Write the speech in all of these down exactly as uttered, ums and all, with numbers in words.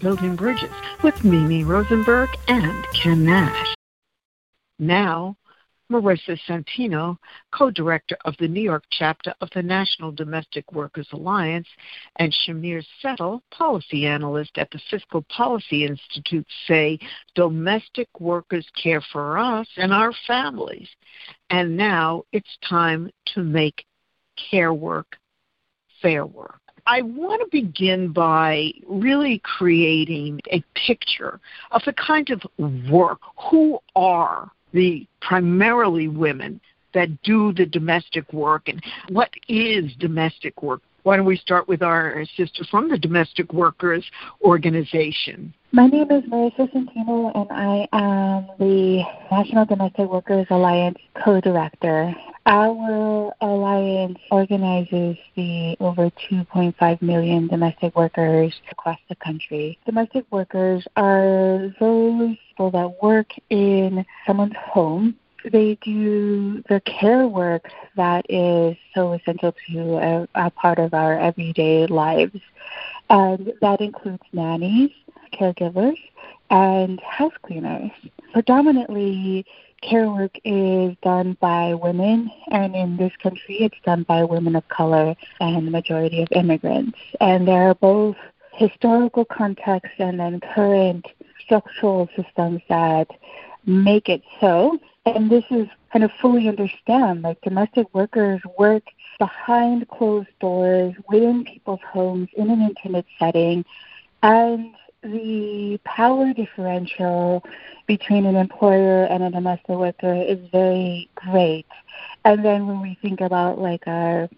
Building Bridges with Mimi Rosenberg and Ken Nash. Now, Marissa Santino, co-director of the New York chapter of the National Domestic Workers Alliance, and Shamir Settle, policy analyst at the Fiscal Policy Institute, say domestic workers care for us and our families. And now it's time to make care work fair work. I want to begin by really creating a picture of the kind of work, who are the primarily women that do the domestic work, and what is domestic work? Why don't we start with our sister from the Domestic Workers Organization? My name is Marissa Santino, and I am the National Domestic Workers Alliance co-director. Our alliance organizes the over two point five million domestic workers across the country. Domestic workers are those people that work in someone's home. They do the care work that is so essential to a, a part of our everyday lives. And that includes nannies, caregivers, and house cleaners. Predominantly, care work is done by women, and in this country, it's done by women of color and the majority of immigrants. And there are both historical contexts and then current structural systems that make it so. And this is kind of fully understand, like domestic workers work behind closed doors, within people's homes, in an intimate setting, and the power differential between an employer and a domestic worker is very great. And then when we think about like our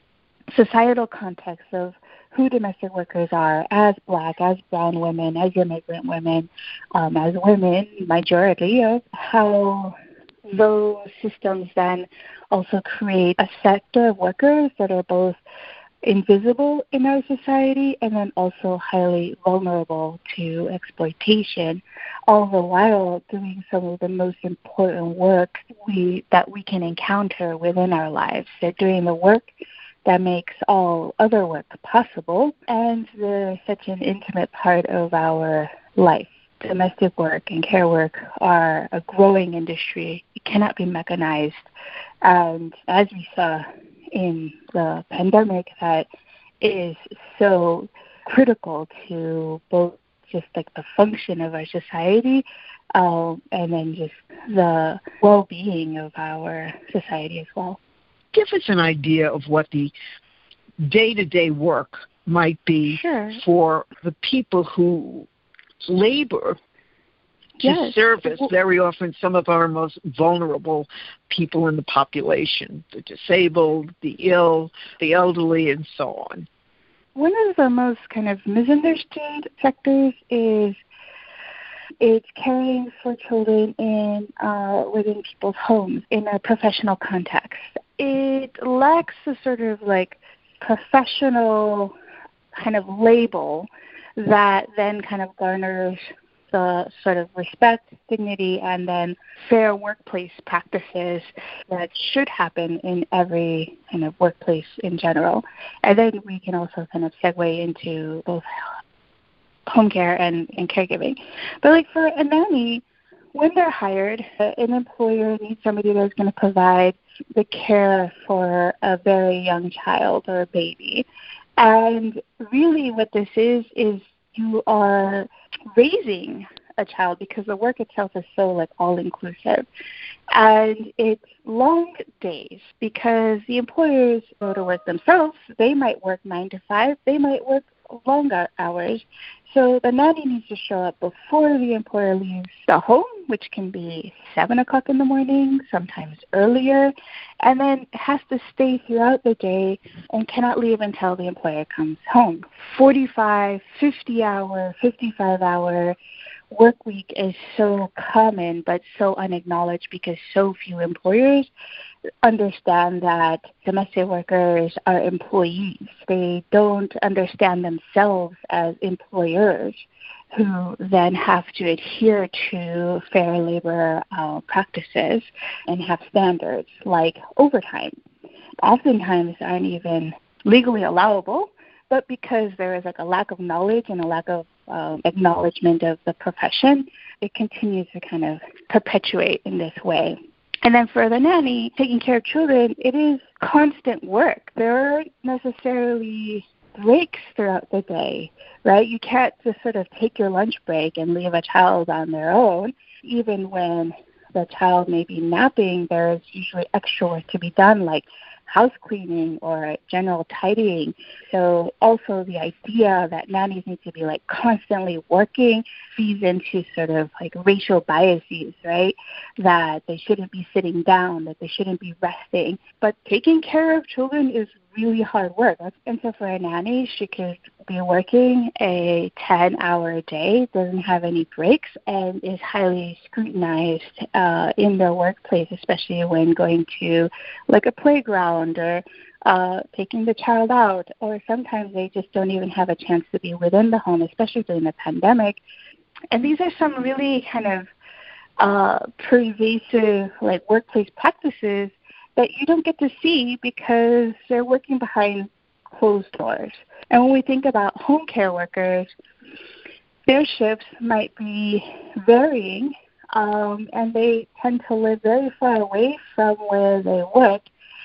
societal context of who domestic workers are as Black, as brown women, as immigrant women, um, as women, majority of how those systems then also create a sector of workers that are both invisible in our society and then also highly vulnerable to exploitation, all the while doing some of the most important work we that we can encounter within our lives. They're doing the work that makes all other work possible, and they're such an intimate part of our life. Domestic work and care work are a growing industry. It cannot be mechanized. And as we saw in the pandemic, that is so critical to both just like the function of our society um, and then just the well-being of our society as well. Give us an idea of what the day-to-day work might be sure. for the people who labor to yes. service very often some of our most vulnerable people in the population, the disabled, the ill, the elderly, and so on. One of the most kind of misunderstood sectors is it's caring for children in uh, within people's homes in a professional context. It lacks a sort of like professional kind of label that then kind of garners the sort of respect, dignity, and then fair workplace practices that should happen in every kind of workplace in general. And then we can also kind of segue into both home care and, and caregiving. But like for a nanny, when they're hired, an employer needs somebody that's going to provide the care for a very young child or a baby. And really what this is, is you are raising a child because the work itself is so like all-inclusive. And it's long days because the employers go to work themselves. They might work nine to five. They might work longer hours. So the nanny needs to show up before the employer leaves the home, which can be seven o'clock in the morning, sometimes earlier, and then has to stay throughout the day and cannot leave until the employer comes home. forty-five, fifty-hour, fifty-five-hour work week is so common but so unacknowledged because so few employers understand that domestic workers are employees. They don't understand themselves as employers who then have to adhere to fair labor uh, practices and have standards like overtime. Oftentimes aren't even legally allowable, but because there is like a lack of knowledge and a lack of um, acknowledgement of the profession, it continues to kind of perpetuate in this way. And then for the nanny, taking care of children, it is constant work. There aren't necessarily breaks throughout the day, right? You can't just sort of take your lunch break and leave a child on their own. Even when the child may be napping, there's usually extra work to be done, like house cleaning or general tidying. So also the idea that nannies need to be like constantly working feeds into sort of like racial biases, right? That they shouldn't be sitting down, that they shouldn't be resting. But taking care of children is really hard work. And so for a nanny, she could be working a ten-hour day, doesn't have any breaks, and is highly scrutinized uh, in their workplace, especially when going to like a playground or uh, taking the child out, or sometimes they just don't even have a chance to be within the home, especially during the pandemic. And these are some really kind of uh, pervasive like workplace practices that you don't get to see because they're working behind closed doors. And when we think about home care workers, their shifts might be varying, um, and they tend to live very far away from where they work.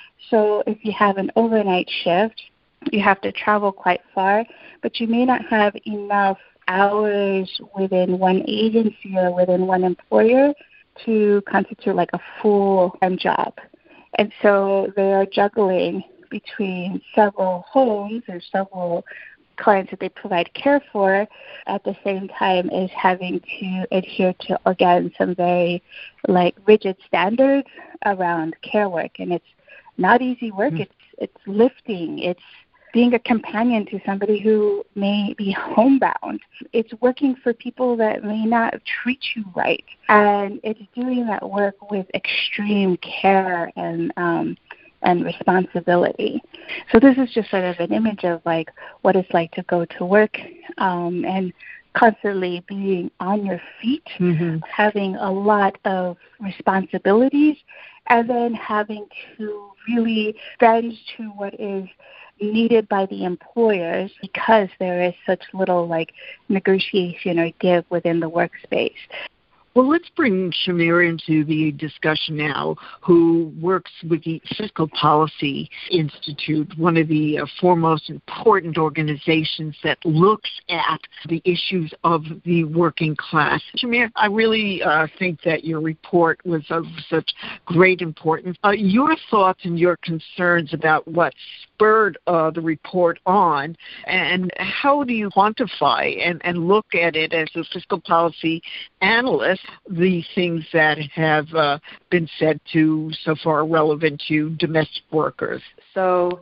So if you have an overnight shift, you have to travel quite far, but you may not have enough hours within one agency or within one employer to constitute like a full-time job. And so they are juggling between several homes or several clients that they provide care for at the same time as having to adhere to, again, some very like rigid standards around care work. And it's not easy work. Mm-hmm. It's it's lifting. It's being a companion to somebody who may be homebound. It's working for people that may not treat you right. And it's doing that work with extreme care and um, and responsibility. So this is just sort of an image of like what it's like to go to work um, and constantly being on your feet, mm-hmm. having a lot of responsibilities, and then having to really bend to what is needed by the employers because there is such little like negotiation or give within the workspace. Well, let's bring Shamir into the discussion now, who works with the Fiscal Policy Institute, one of the uh, foremost important organizations that looks at the issues of the working class. Shamir, I really uh, think that your report was of such great importance. Uh, your thoughts and your concerns about what spurred uh, the report on, and how do you quantify and, and look at it as a fiscal policy analyst, the things that have uh, been said to so far relevant to domestic workers? So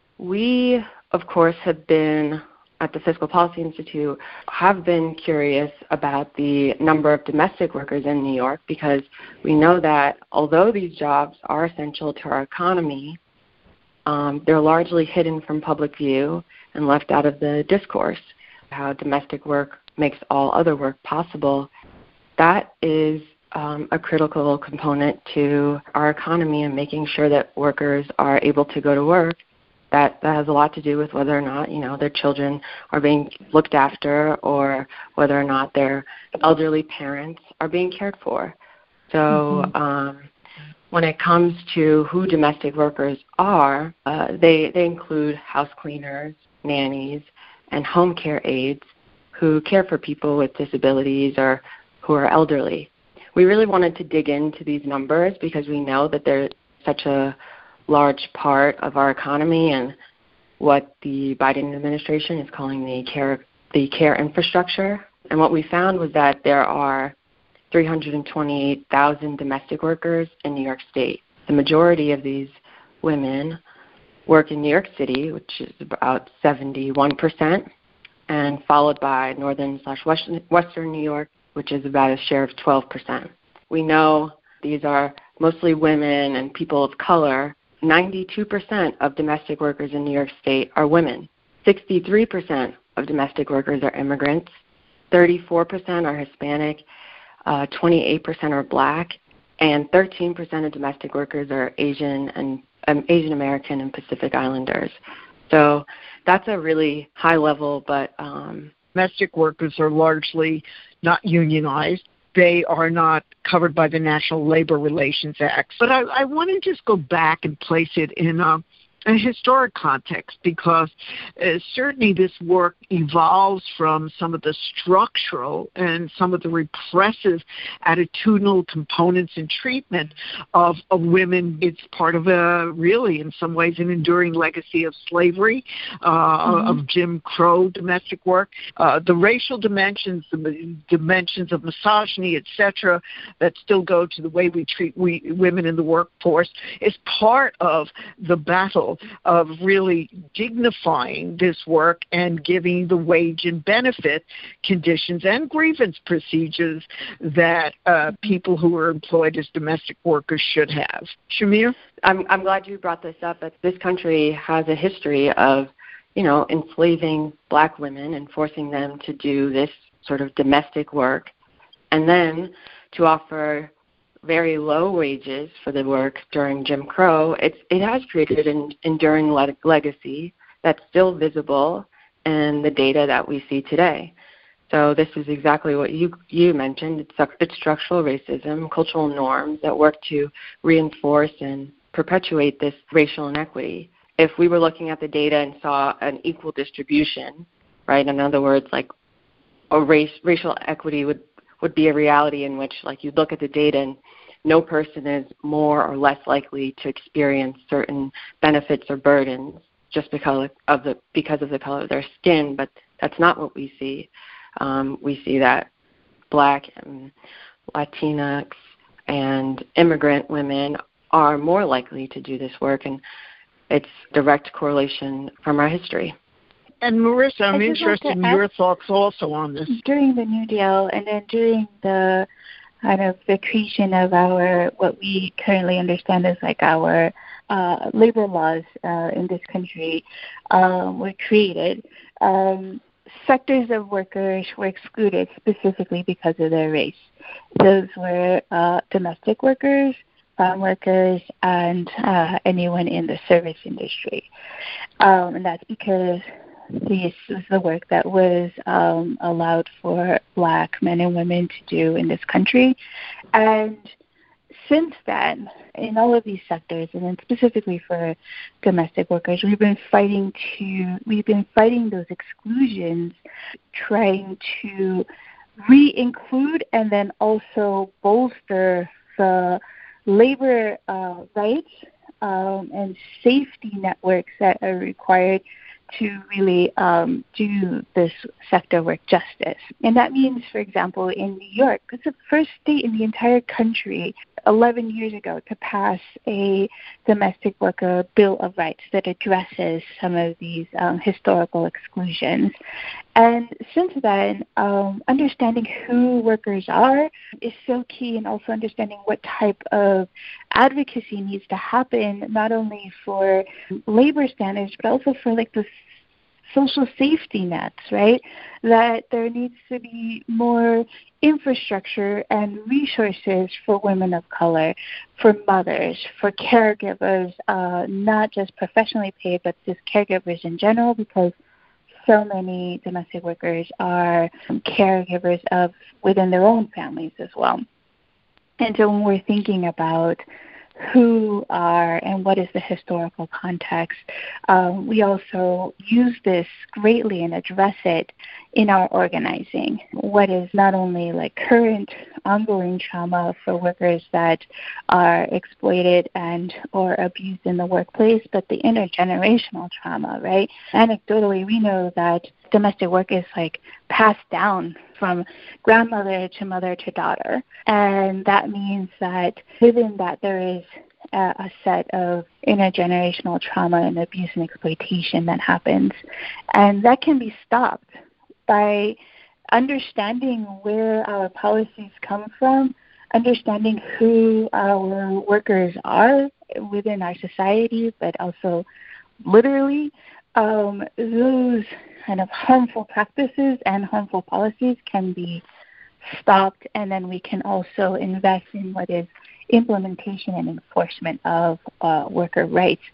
we, of course, have been at the Fiscal Policy Institute, have been curious about the number of domestic workers in New York because we know that although these jobs are essential to our economy, um, they're largely hidden from public view and left out of the discourse. How domestic work makes all other work possible, that is um, a critical component to our economy and making sure that workers are able to go to work. That, that has a lot to do with whether or not, you know, their children are being looked after or whether or not their elderly parents are being cared for. So mm-hmm. um, when it comes to who domestic workers are, uh, they, they include house cleaners, nannies, and home care aides who care for people with disabilities or who are elderly. We really wanted to dig into these numbers because we know that they're such a large part of our economy and what the Biden administration is calling the care the care infrastructure. And what we found was that there are three hundred twenty-eight thousand domestic workers in New York State. The majority of these women work in New York City, which is about seventy-one percent, and followed by northern slash western, western New York, which is about a share of twelve percent. We know these are mostly women and people of color. ninety-two percent of domestic workers in New York State are women. sixty-three percent of domestic workers are immigrants. thirty-four percent are Hispanic. Uh, twenty-eight percent are Black. And thirteen percent of domestic workers are Asian and um, Asian American and Pacific Islanders. So that's a really high level but um, Domestic workers are largely not unionized. They are not covered by the National Labor Relations Act. But I, I want to just go back and place it in a, a historic context, because uh, certainly this work evolves from some of the structural and some of the repressive attitudinal components and treatment of, of women. It's part of a, really, in some ways, an enduring legacy of slavery, uh, mm-hmm. of Jim Crow domestic work. Uh, the racial dimensions, the dimensions of misogyny, et cetera, that still go to the way we treat we, women in the workforce is part of the battle of really dignifying this work and giving the wage and benefit conditions and grievance procedures that uh, people who are employed as domestic workers should have. Shamir? I'm, I'm glad you brought this up. That this country has a history of, you know, enslaving black women and forcing them to do this sort of domestic work, and then to offer very low wages for the work during Jim Crow. It's, it has created an enduring le- legacy that's still visible in the data that we see today. So this is exactly what you you mentioned. It's, it's structural racism, cultural norms that work to reinforce and perpetuate this racial inequity. If we were looking at the data and saw an equal distribution, right, in other words, like a race, racial equity would would be a reality in which, like, you look at the data and no person is more or less likely to experience certain benefits or burdens just because of the because of the color of their skin. But that's not what we see. Um, we see that Black and Latinx and immigrant women are more likely to do this work, and it's direct correlation from our history. And Marissa, I'm interested in your thoughts also on this. During the New Deal and then during the kind of the creation of our, what we currently understand as like our uh, labor laws uh, in this country um, were created, um, sectors of workers were excluded specifically because of their race. Those were uh, domestic workers, farm workers, and uh, anyone in the service industry. Um, and that's because this was the work that was um, allowed for Black men and women to do in this country. And since then, in all of these sectors, and then specifically for domestic workers, we've been fighting to we've been fighting those exclusions, trying to re-include and then also bolster the labor uh, rights um, and safety networks that are required to really um, do this sector work justice. And that means, for example, in New York, it's the first state in the entire country eleven years ago to pass a domestic worker Bill of Rights that addresses some of these um, historical exclusions. And since then, um, understanding who workers are is so key, and also understanding what type of advocacy needs to happen, not only for labor standards, but also for like the social safety nets, right? That there needs to be more infrastructure and resources for women of color, for mothers, for caregivers, uh, not just professionally paid, but just caregivers in general, because so many domestic workers are caregivers of within their own families as well. And so when we're thinking about who are and what is the historical context, um, we also use this greatly and address it in our organizing. What is not only like current ongoing trauma for workers that are exploited and or abused in the workplace, but the intergenerational trauma, right? Anecdotally, we know that domestic work is like passed down from grandmother to mother to daughter. And that means that within that there is a, a set of intergenerational trauma and abuse and exploitation that happens. And that can be stopped by understanding where our policies come from, understanding who our workers are within our society, but also literally um, those kind of harmful practices and harmful policies can be stopped, and then we can also invest in what is implementation and enforcement of uh, worker rights.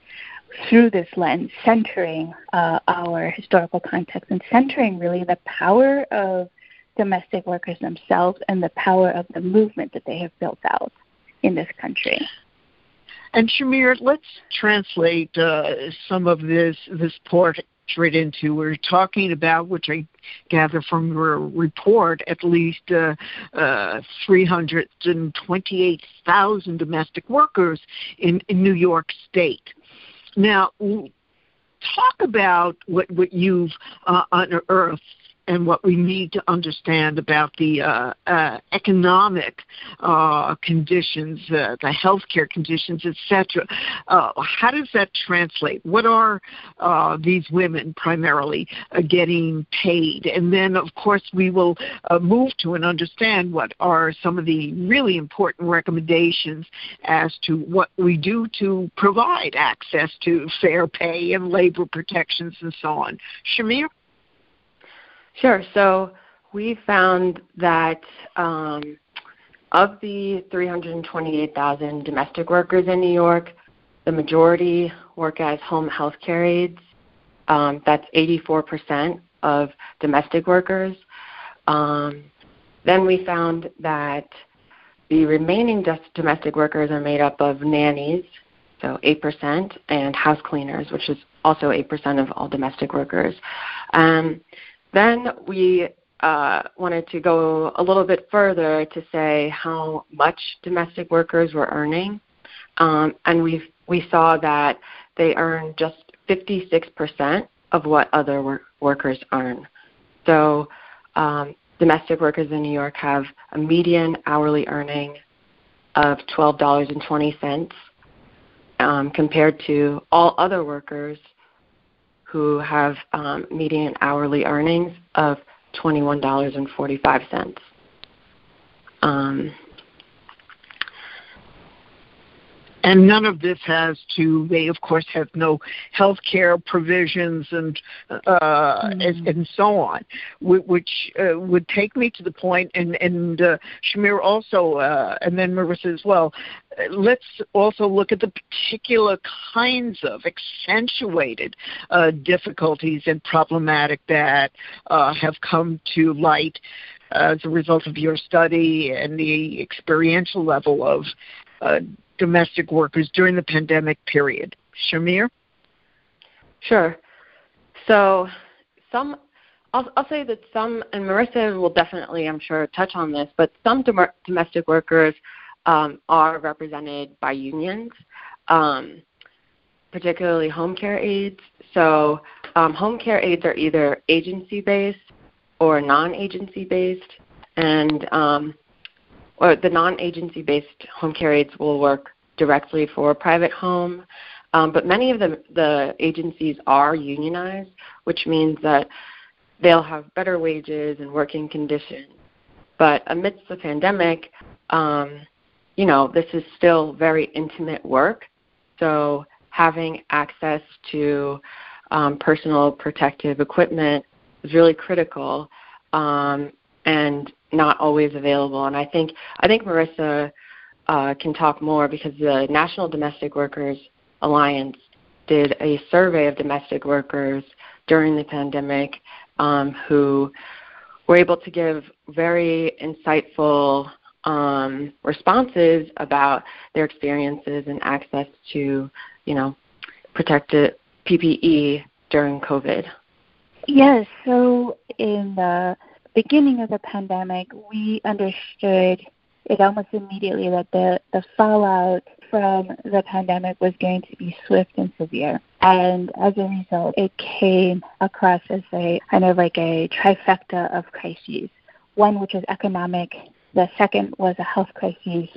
through this lens, centering uh, our historical context and centering really the power of domestic workers themselves and the power of the movement that they have built out in this country. And Shamir, let's translate uh, some of this this portrait into. We're talking about, which I gather from your report, at least uh, uh, three hundred twenty-eight thousand domestic workers in, in New York State. Now, talk about what, what you've uh, unearthed and what we need to understand about the uh, uh, economic uh, conditions, uh, the healthcare conditions, et cetera. Uh, how does that translate? What are uh, these women primarily uh, getting paid? And then, of course, we will uh, move to and understand what are some of the really important recommendations as to what we do to provide access to fair pay and labor protections and so on. Shamir? Sure. So we found that um, of the three hundred twenty-eight thousand domestic workers in New York, the majority work as home health care aides. Um, that's eighty-four percent of domestic workers. Um, then we found that the remaining domestic workers are made up of nannies, so eight percent, and house cleaners, which is also eight percent of all domestic workers. Um, Then we uh, wanted to go a little bit further to say how much domestic workers were earning, um, and we we saw that they earn just fifty-six percent of what other wor- workers earn. So um, domestic workers in New York have a median hourly earning of twelve dollars and twenty cents um, compared to all other workers who have um, median hourly earnings of twenty-one dollars and forty-five cents. Um, and none of this has to, they of course have no health care provisions and uh, mm. and, and so on, which uh, would take me to the point, and, and uh, Shamir also, uh, and then Marissa as well, let's also look at the particular kinds of accentuated uh, difficulties and problematic that uh, have come to light as a result of your study and the experiential level of uh, domestic workers during the pandemic period. Shamir? Sure. So some, I'll, I'll say that some, and Marissa will definitely, I'm sure, touch on this, but some dom- domestic workers um, are represented by unions, um, particularly home care aides. So um, home care aides are either agency-based or non-agency-based, and um, or the non-agency-based home care aides will work directly for a private home, um, but many of the, the agencies are unionized, which means that they'll have better wages and working conditions. But amidst the pandemic, um, you know, this is still very intimate work, so having access to um, personal protective equipment is really critical, um, and not always available. And I think I think Marissa uh, can talk more, because the National Domestic Workers Alliance did a survey of domestic workers during the pandemic um, who were able to give very insightful um, responses about their experiences and access to, you know, protected P P E during COVID. Yes, so in the beginning of the pandemic, we understood it almost immediately that the, the fallout from the pandemic was going to be swift and severe. And as a result, it came across as a kind of like a trifecta of crises. One which was economic, the second was a health crisis,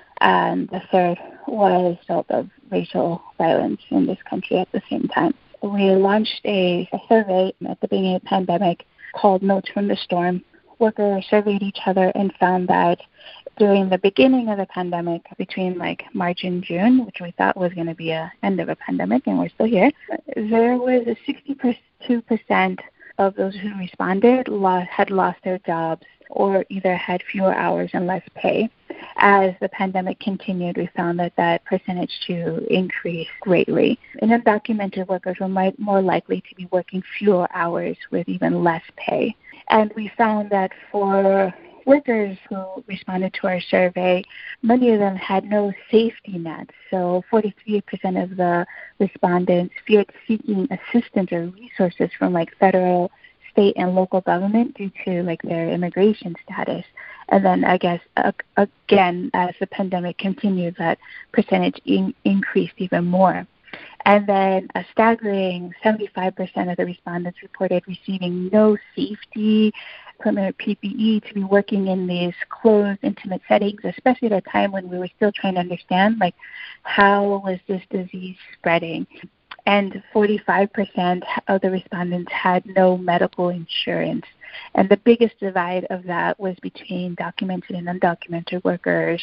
and the third was the result of racial violence in this country at the same time. We launched a, a survey at the beginning of the pandemic called Notes from the Storm. Workers surveyed each other and found that during the beginning of the pandemic, between like March and June, which we thought was going to be a end of a pandemic, and we're still here, there was a sixty-two percent of those who responded lost, had lost their jobs or either had fewer hours and less pay. as the pandemic continued, we found that that percentage to increase greatly. And undocumented workers were might, more likely to be working fewer hours with even less pay. And we found that for workers who responded to our survey, many of them had no safety nets. So forty-three percent of the respondents feared seeking assistance or resources from like federal, state, and local government due to like their immigration status. And then I guess, uh, again, as the pandemic continued, that percentage in- increased even more. And then a staggering seventy-five percent of the respondents reported receiving no safety equipment, P P E, to be working in these closed, intimate settings, especially at a time when we were still trying to understand, like, how was this disease spreading? And forty-five percent of the respondents had no medical insurance. And the biggest divide of that was between documented and undocumented workers.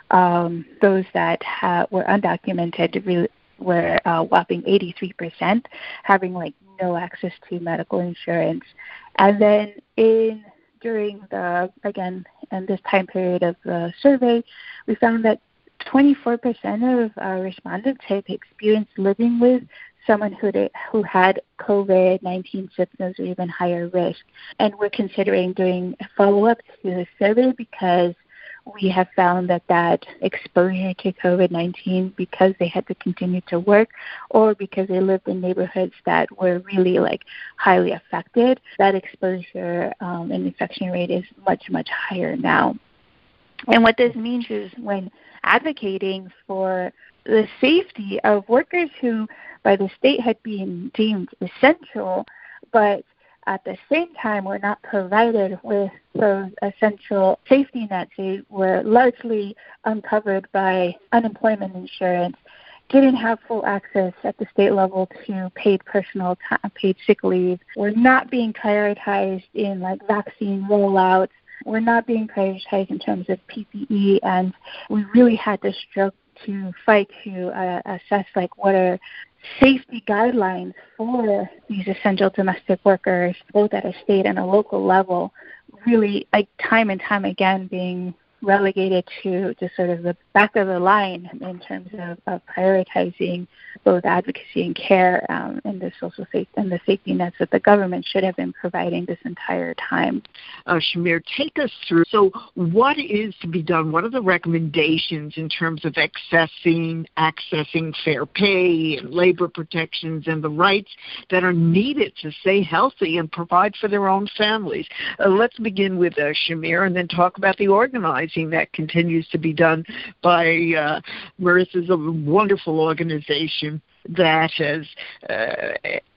Um, those that ha- were undocumented really were uh, whopping eighty-three percent, having like no access to medical insurance. And then in during the, again, in this time period of the survey, we found that twenty-four percent of our respondents had experienced living with someone who who had COVID nineteen symptoms or even higher risk. And we're considering doing a follow-up to the survey because we have found that that exposure to COVID nineteen, because they had to continue to work or because they lived in neighborhoods that were really like highly affected, that exposure um, and infection rate is much, much higher now. And what this means is when advocating for the safety of workers who by the state had been deemed essential, but at the same time were not provided with those essential safety nets. They were largely uncovered by unemployment insurance, didn't have full access at the state level to paid personal time, paid sick leave, were not being prioritized in like vaccine rollouts, were not being prioritized in terms of P P E, and we really had to struggle to fight to uh, assess like what are safety guidelines for these essential domestic workers, both at a state and a local level, really like time and time again being relegated to, to sort of the back of the line in terms of, of prioritizing both advocacy and care um, and the social safety and the safety nets that the government should have been providing this entire time. Uh, Shamir, take us through. So what is to be done? What are the recommendations in terms of accessing, accessing fair pay and labor protections and the rights that are needed to stay healthy and provide for their own families? Uh, let's begin with uh, Shamir and then talk about the organizing that continues to be done by uh, Marissa's a wonderful organization that has uh,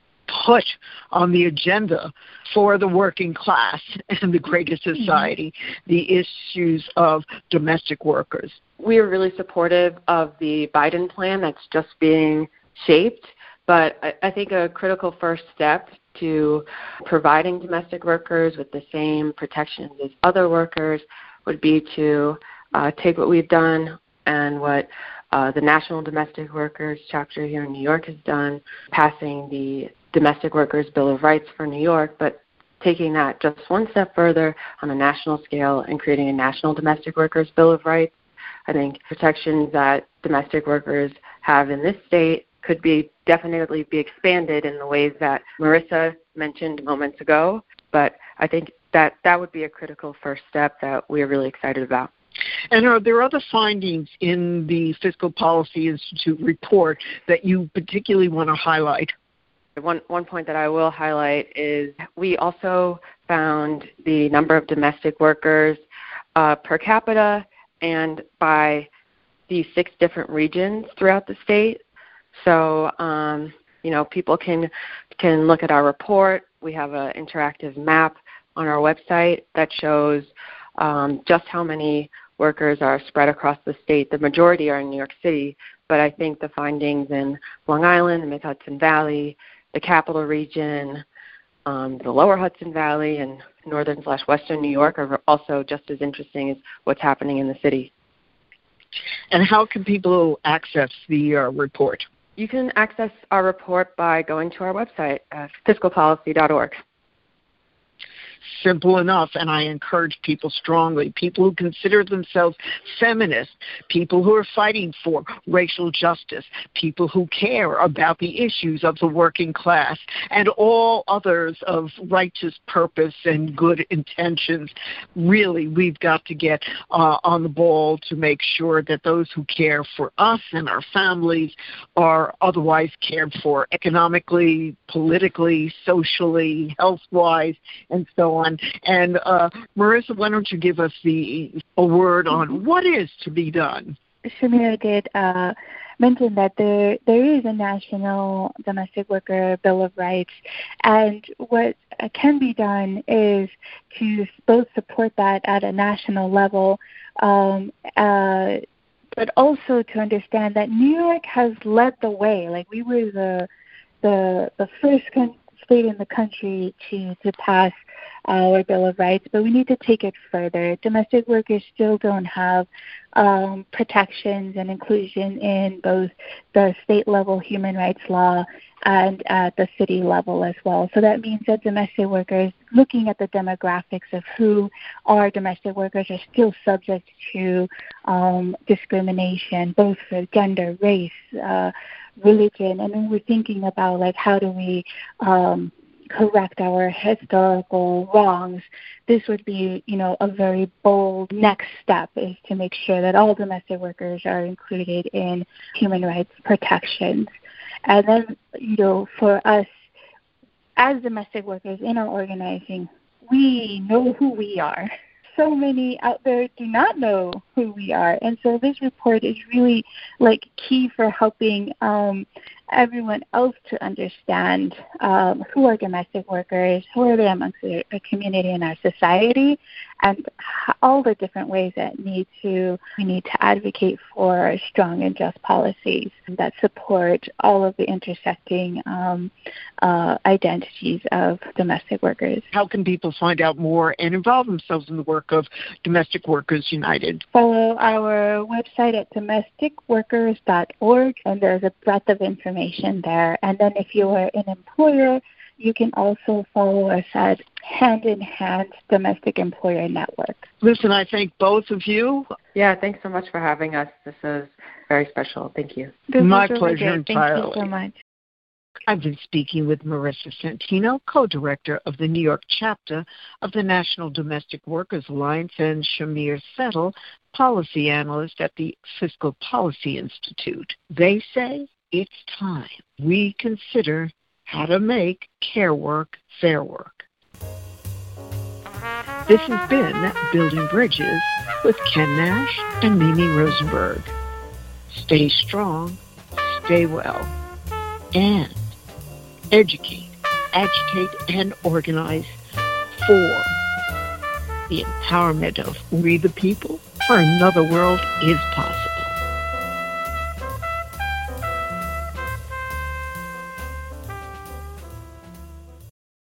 put on the agenda for the working class and the greater society mm-hmm. the issues of domestic workers. We are really supportive of the Biden plan that's just being shaped, but I, I think a critical first step to providing domestic workers with the same protections as other workers would be to uh, take what we've done and what uh, the National Domestic Workers chapter here in New York has done, passing the Domestic Workers Bill of Rights for New York, but taking that just one step further on a national scale and creating a National Domestic Workers Bill of Rights. I think protections that domestic workers have in this state could be definitely be expanded in the ways that Marissa mentioned moments ago, but I think that that would be a critical first step that we are really excited about. And are there other findings in the Fiscal Policy Institute report that you particularly want to highlight? One, one point that I will highlight is we also found the number of domestic workers uh, per capita and by these six different regions throughout the state. So, um, you know, people can can look at our report. We have an interactive map on our website that shows um, just how many workers are spread across the state. The majority are in New York City, but I think the findings in Long Island, the Mid-Hudson Valley, the Capital Region, um, the Lower Hudson Valley, and northern slash western New York are also just as interesting as what's happening in the city. And how can people access the uh, report? You can access our report by going to our website, uh, fiscal policy dot org. Simple enough, and I encourage people strongly, people who consider themselves feminists, people who are fighting for racial justice, people who care about the issues of the working class, and all others of righteous purpose and good intentions. Really, we've got to get uh, on the ball to make sure that those who care for us and our families are otherwise cared for economically, politically, socially, health-wise, and so on. And uh, Marissa, why don't you give us the a word on what is to be done? Shamira did uh, mention that there there is a national domestic worker bill of rights, and what can be done is to both support that at a national level, um, uh, but also to understand that New York has led the way. Like, we were the the the first con- state in the country to to pass our Bill of Rights, but we need to take it further. Domestic workers still don't have um, protections and inclusion in both the state-level human rights law and at the city level as well. So that means that domestic workers, looking at the demographics of who are domestic workers, are still subject to um, discrimination, both for gender, race, uh, religion, and then we're thinking about, like, how do we um, correct our historical wrongs. This would be, you know, a very bold next step, is to make sure that all domestic workers are included in human rights protections. And then, you know, for us as domestic workers in our organizing, we know who we are. So many out there do not know who we are. And so this report is really, like, key for helping um, everyone else to understand um, who are domestic workers, who are they amongst our community and our society, and all the different ways that need to we need to advocate for strong and just policies that support all of the intersecting um, uh, identities of domestic workers. How can people find out more and involve themselves in the work of Domestic Workers United? Follow our website at domestic workers dot org, and there's a breadth of information there. And then if you are an employer, you can also follow us at Hand in Hand Domestic Employer Network. Listen, I thank both of you. Yeah, thanks so much for having us. This is very special. Thank you. This My really pleasure good. entirely. Thank you so much. I've been speaking with Marissa Santino, co-director of the New York chapter of the National Domestic Workers Alliance, and Shamir Settle, policy analyst at the Fiscal Policy Institute. They say it's time we consider how to make care work fair work. This has been Building Bridges with Ken Nash and Mimi Rosenberg. Stay strong, stay well, and educate, agitate, and organize for the empowerment of we the people, for another world is possible.